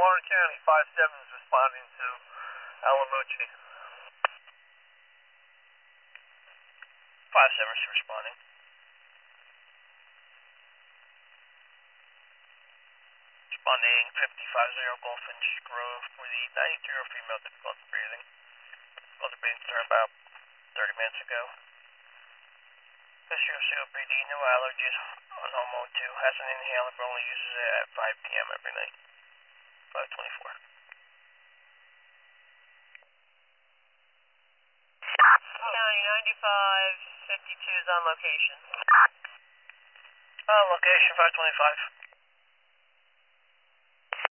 Warren County, 5-7 is responding to Alamochi. 5-7 is responding. Responding 50-50 Goldfinch Grove for the 93-year-old female difficulty breathing. Difficulty breathing started about 30 minutes ago. History of COPD, no allergies on home mode 2. Has an inhaler but only uses it at 5 p.m. every night. 524. County 9552 is on location. Location 525.